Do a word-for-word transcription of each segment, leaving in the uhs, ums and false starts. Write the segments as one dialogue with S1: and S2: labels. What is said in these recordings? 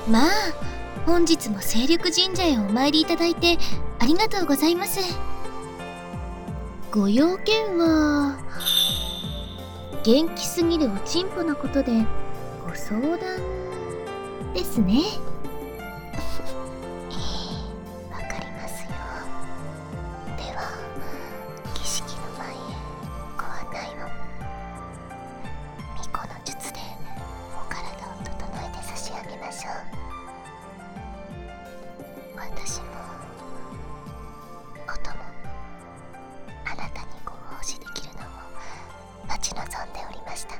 S1: まあ、本日も清緑神社へお参りいただいてありがとうございます。ご用件は、元気すぎるおちんぽのことでご相談ですね。
S2: わかりますよ。では儀式の前へご案内を。巫女の術でお体を整えて差し上げましょう。私も音もあなたにご奉仕できるのを待ち望んでおりました。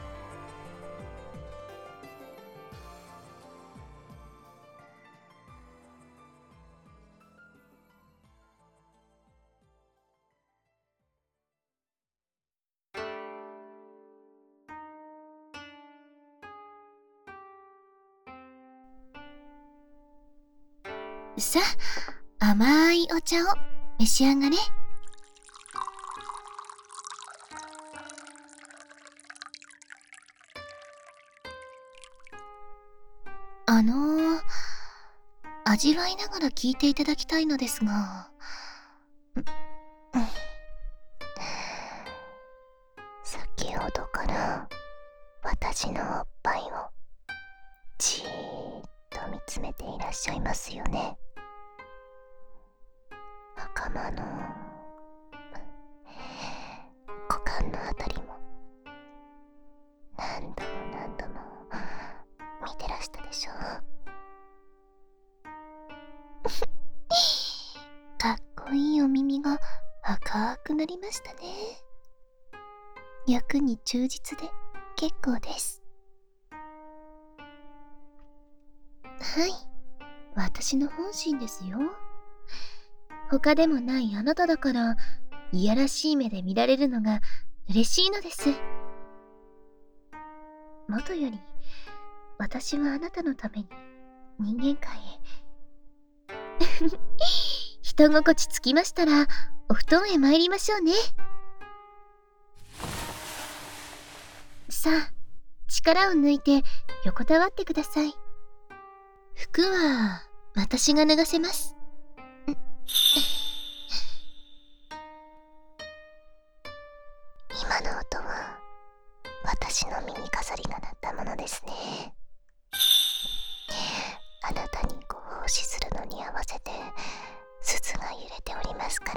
S1: さあ、甘いお茶を召し上がれ。あのー、味わいながら聞いていただきたいのですが、
S2: 先ほどから私のおっぱいをじーっと見つめていらっしゃいますよね。袴の股間のあたりも何度も何度も見てらしたでしょう。
S1: かっこいいお耳が赤くなりましたね。役に忠実で結構です。はい、私の本心ですよ。他でもないあなただから、いやらしい目で見られるのが嬉しいのです。もとより、私はあなたのために人間界へ。人心地つきましたら、お布団へ参りましょうね。さあ、力を抜いて横たわってください。服は私が脱がせます。
S2: 今の音は私の耳飾りが鳴ったものですね。あなたにご奉仕するのに合わせて鈴が揺れておりますから、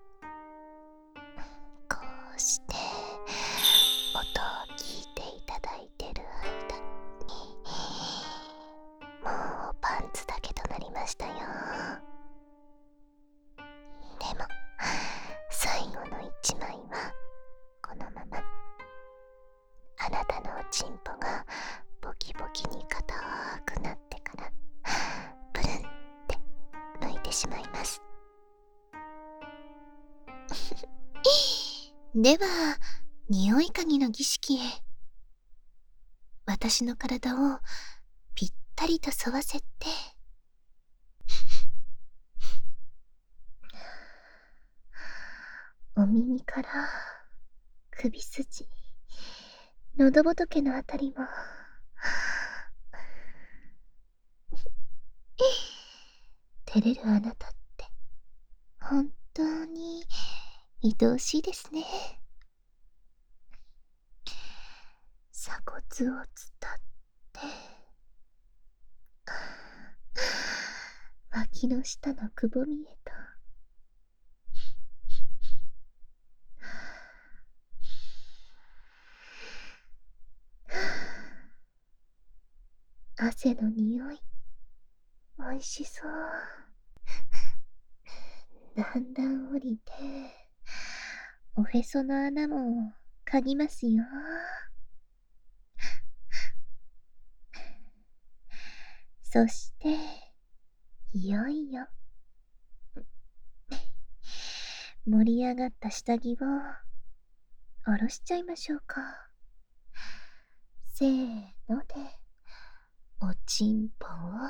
S2: こうして音を聞いていただいてる間にもうパンツだけとなりましたよ。でも最後の一枚はこのままあなたのおちんぽがボキボキに硬くなってからブルンって抜いてしまいます。
S1: では、匂い嗅ぎの儀式へ。私の体をぴったりと沿わせて、お耳から首筋、喉仏のあたりも照れるあなたって本当に愛おしいですね。鎖骨を伝って脇の下のくぼみへと、汗の匂い、おいしそう。だんだん降りて、おへその穴も嗅ぎますよ。そして、いよいよ、盛り上がった下着を下ろしちゃいましょうか。せーので、おちんぽを、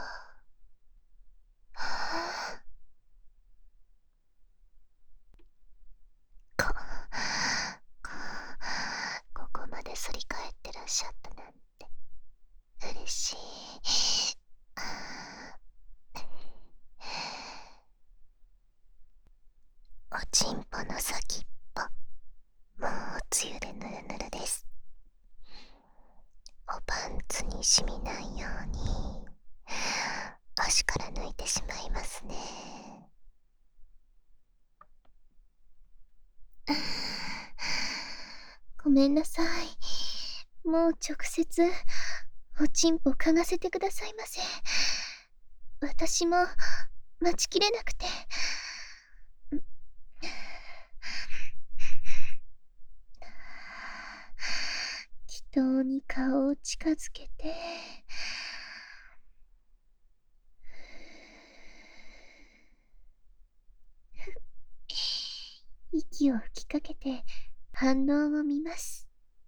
S2: ここここまで反り返ってらっしゃったなんて嬉しい。 のです。おパンツに染みないように足から抜いてしまいますね。
S1: ごめんなさい。もう直接おちんぽ嗅がせてくださいませ。私も待ちきれなくて。祈祷に顔を近づけて、息を吹きかけて反応を見ます。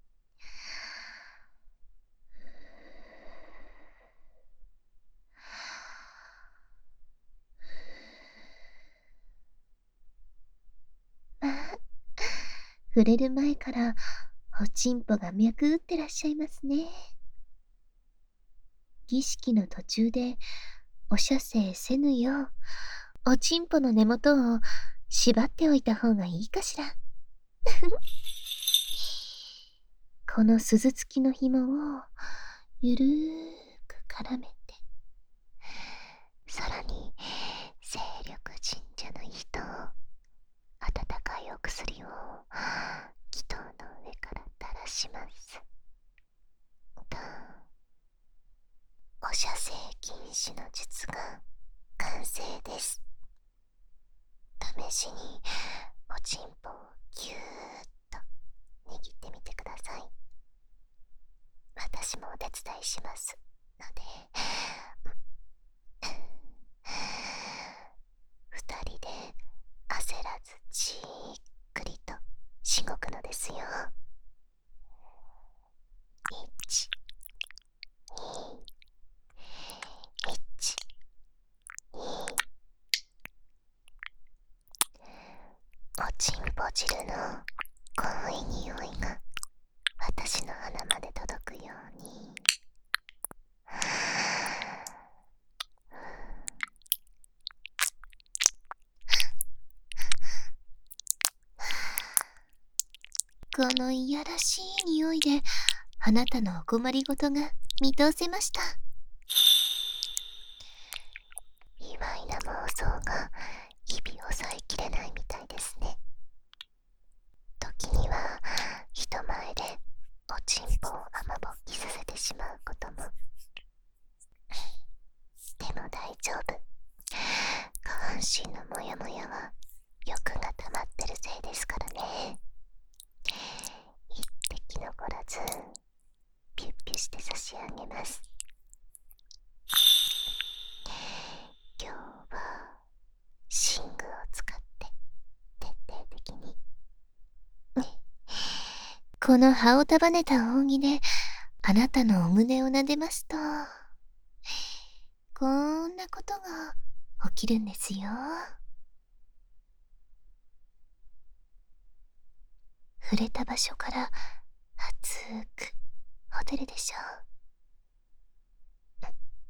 S1: まあ、触れる前からおちんぽが脈打ってらっしゃいますね。儀式の途中でお射精せぬよう、おちんぽの根元を縛っておいた方がいいかしら。この鈴付きの紐をゆるーく絡めて、
S2: さらに精力神社の人、温かいお薬を祈祷の上から垂らします。と、お射精禁止の術が完成です。試しにおちんぽをぎゅーっと握ってみてください。私もお手伝いしますので、二人で焦らずじっくりとしごくのですよ。いち、に、いち、に。おちんぽ汁の濃い匂いが私の鼻まで届くように。
S1: このいやらしい匂いであなたのお困りごとが見通せました。
S2: 意外な妄想が日々抑えきれないみたいですね。時には人前でおちんぽを雨ぼっきさせてしまうことも。でも大丈夫。下半身のモヤモヤは欲が溜まってるせいですからね。一滴残らずピュッピュして差し上げます。今日は寝具を使って徹底的に。
S1: この葉を束ねた扇であなたのお胸を撫でますと、こんなことが起きるんですよ。触れた場所から熱くほてるでしょう。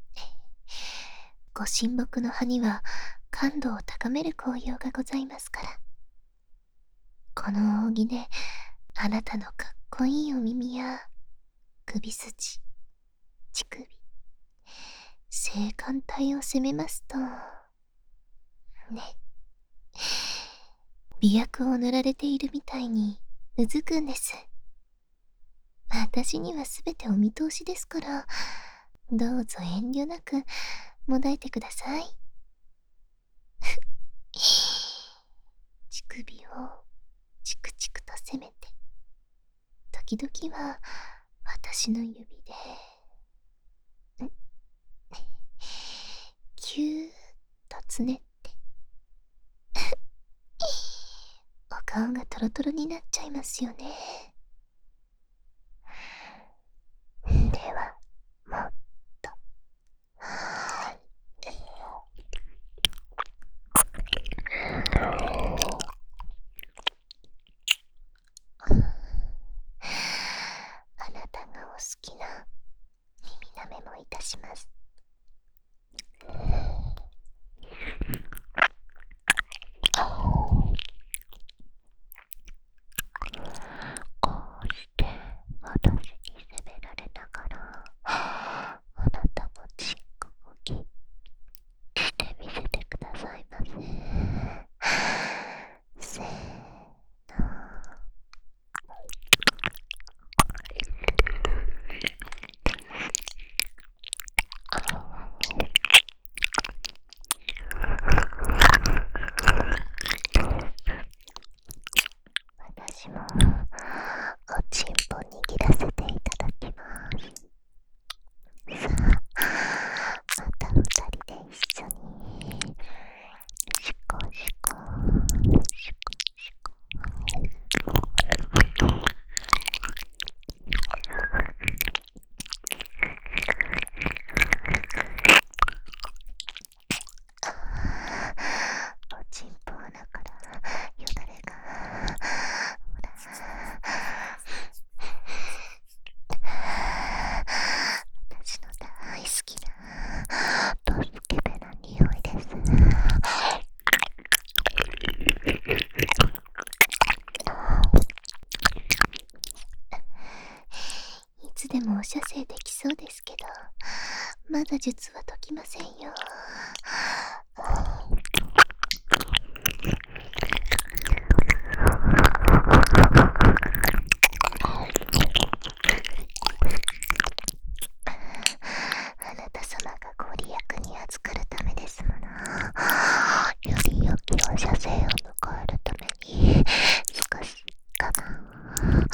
S1: ご神木の葉には感度を高める効用がございますから、この扇であなたのかっこいいお耳や首筋、乳首、性感帯を攻めますとね、媚薬を塗られているみたいにうずくんです。私にはすべてお見通しですから、どうぞ遠慮なくもだえてください。乳首をチクチクと攻めて、時々は私の指でキューッとつねってお顔がトロトロになっちゃいますよね。
S2: ではもっとあなたがお好きな耳なめもいたします。こうしてでもお射精できそうですけど、まだ術は解きませんよ。あなた様がご利益に預かるためですもの。より良きお射精を迎えるために少し我慢を。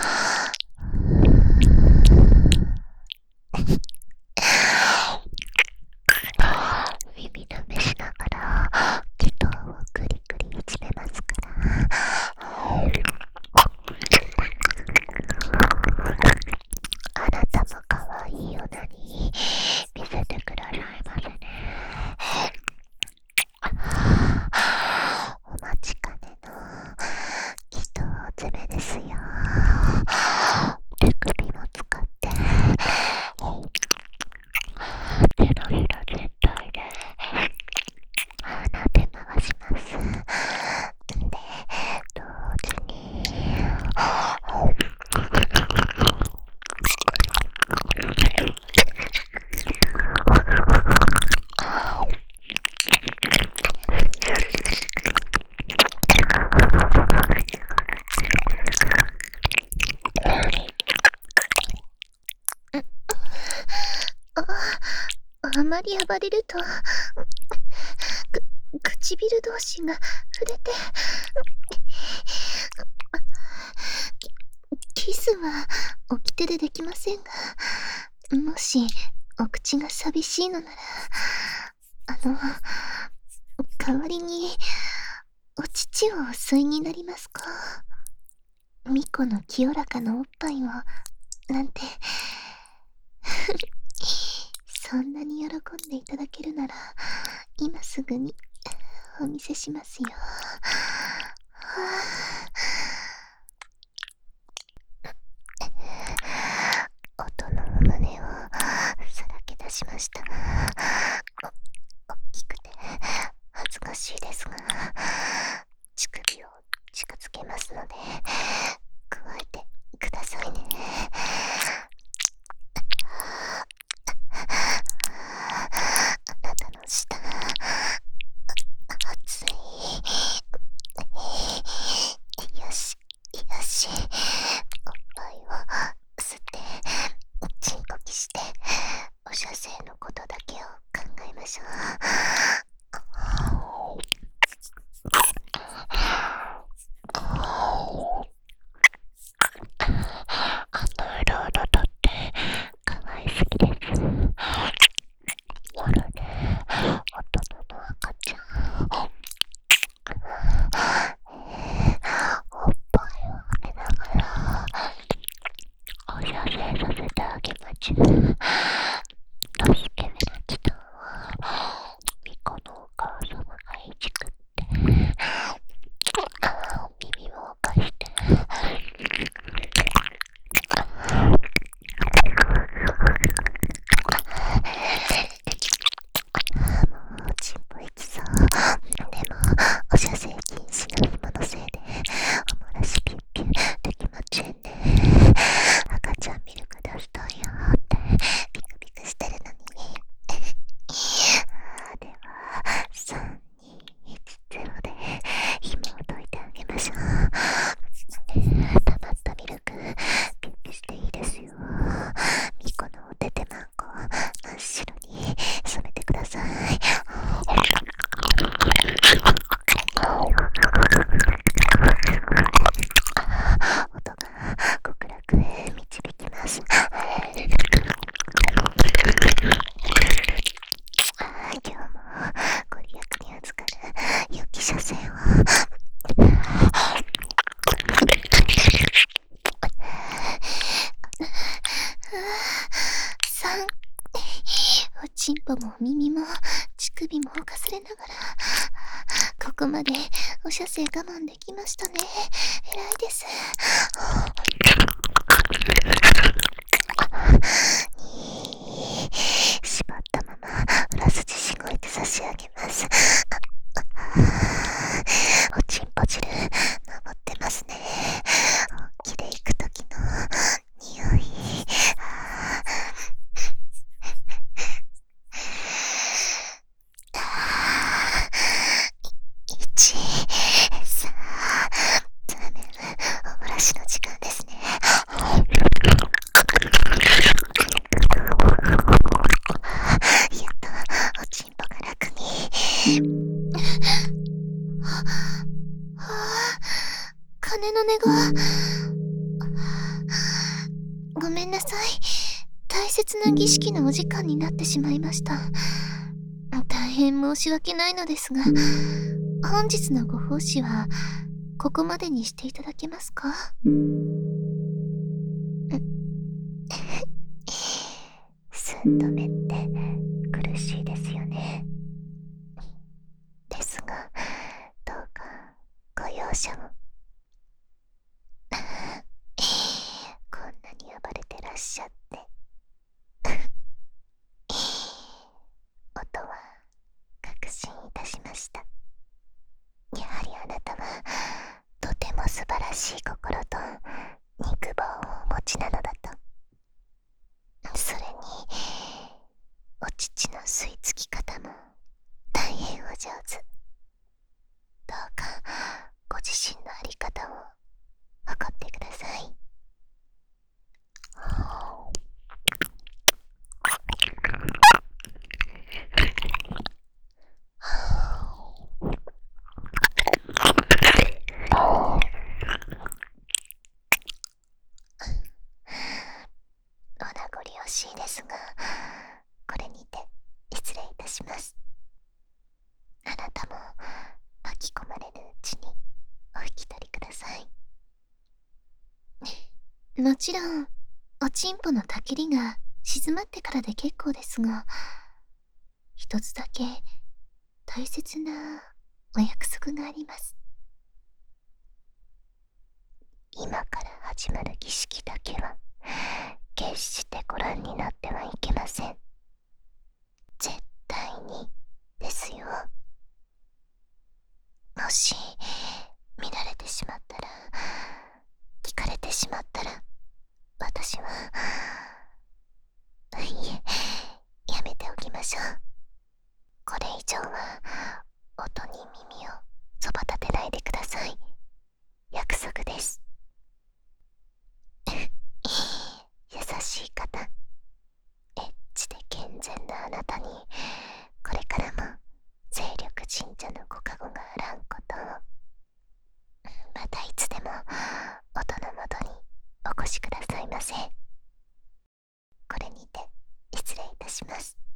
S2: 耳舐めしながら気筒をグリグリいじめますから。あなたも可愛いオナニー見せてくださいませね。お待ちかねの気筒攻めですよ。手首も使って手のひら全体で撫で回します。で、同時にあまり暴れるとく唇同士が触れてキスは掟でできませんが、もしお口が寂しいのなら、あの代わりにお乳をお吸いになりますか。巫女の清らかなおっぱいをなんてそんなに喜んでいただけるなら今すぐにお見せしますよ。音の胸をさらけ出しました。お大きくて恥ずかしいですが、乳首を近づけますので加えてくださいね。あなたの舌熱い。よしよし、おっぱいを吸ってチンコキしてお射精のことだけを考えましょう。あの色々とって可愛すぎです。まるで大人の赤ちゃん。おっぱいをあげながらお射精させてあげまちゅ。助け目な気筒を巫女のお母様がいじくって耳を貸してもうチンポいきそう。でもお射精禁止の紐のせいでおもらしピュッピュできまちゅんね。赤ちゃんミルク出したよってピクピクしてるのにではさんにいちゼロで紐を解いてあげましょう。溜まったミルクピュッピュしていいですよ。巫女のお手手マンコ真っ白に染めてください。音が極楽へ導きます。今日もご利益に預かる良き射精をさんおちんぽもお耳も乳首もかされながらここまでお射精我慢できましたね。偉いです。縛ったまま裏筋しごいて差し上げます。おちんぽ汁登ってますね。本気で行く時の匂い。
S1: ごめんなさい。大切な儀式のお時間になってしまいました。大変申し訳ないのですが、本日のご奉仕はここまでにしていただけますか？
S2: 寸止めって苦しいですよね。ですが、どうかご容赦を。こんなに暴れてらっしゃって音は確信いたしました。やはりあなたはとても素晴らしい心と肉棒をお持ちなのだと。それにお乳の吸い付き方も大変お上手。どうかご自身のあり方を誇ってください。お名残惜しいですが、これにて失礼いたします。あなたも巻き込まれるうちにお引き取りください。
S1: もちろん、おちんぽのたきりが静まってからで結構ですが、一つだけ大切なお約束があります。
S2: 今から始まる儀式だけは決してご覧になってはいけません。絶対にですよ。もし見られてしまったら、聞かれてしまったら、私はいえ、やめておきましょう。これ以上は音に耳をそば立てないでください。約束です。優しい方、エッチで健全なあなたにこれからも精力神社のご加護があらんことを。またいつでも音のもとにお越しくださいませ。これにて失礼いたします。